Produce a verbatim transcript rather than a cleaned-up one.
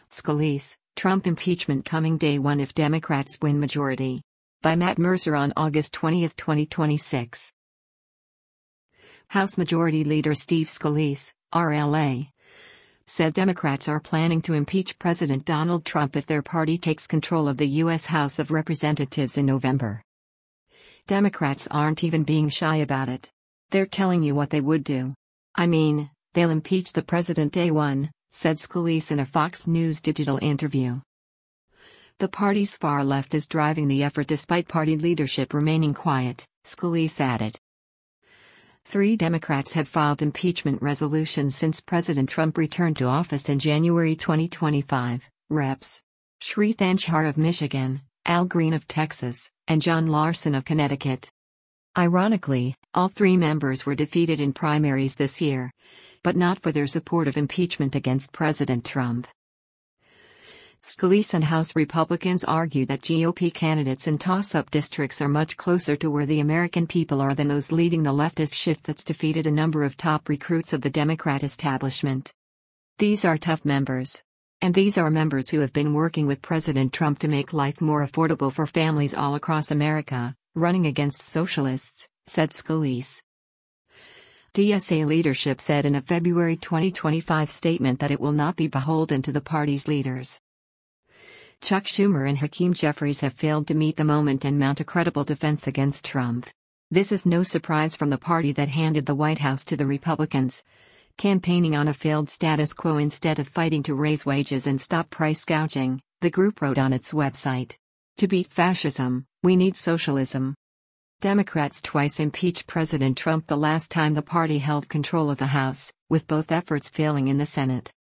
Scalise, Trump impeachment coming day one if Democrats win majority. By Matt Mercer on August twentieth, twenty twenty-six. House Majority Leader Steve Scalise, R L A, said Democrats are planning to impeach President Donald Trump if their party takes control of the U S House of Representatives in November. Democrats aren't even being shy about it. They're telling you what they would do. I mean, they'll impeach the president day one, said Scalise in a Fox News Digital interview. The party's far left is driving the effort despite party leadership remaining quiet, Scalise added. Three Democrats have filed impeachment resolutions since President Trump returned to office in January twenty twenty-five, Reps Sri Thankar of Michigan, Al Green of Texas, and John Larson of Connecticut. Ironically, all three members were defeated in primaries this year, but not for their support of impeachment against President Trump. Scalise and House Republicans argue that G O P candidates in toss-up districts are much closer to where the American people are than those leading the leftist shift that's defeated a number of top recruits of the Democrat establishment. These are tough members. And these are members who have been working with President Trump to make life more affordable for families all across America, running against socialists, said Scalise. D S A leadership said in a February twenty twenty-five statement that it will not be beholden to the party's leaders. Chuck Schumer and Hakeem Jeffries have failed to meet the moment and mount a credible defense against Trump. This is no surprise from the party that handed the White House to the Republicans, campaigning on a failed status quo instead of fighting to raise wages and stop price gouging, the group wrote on its website. To beat fascism, we need socialism. Democrats twice impeached President Trump the last time the party held control of the House, with both efforts failing in the Senate.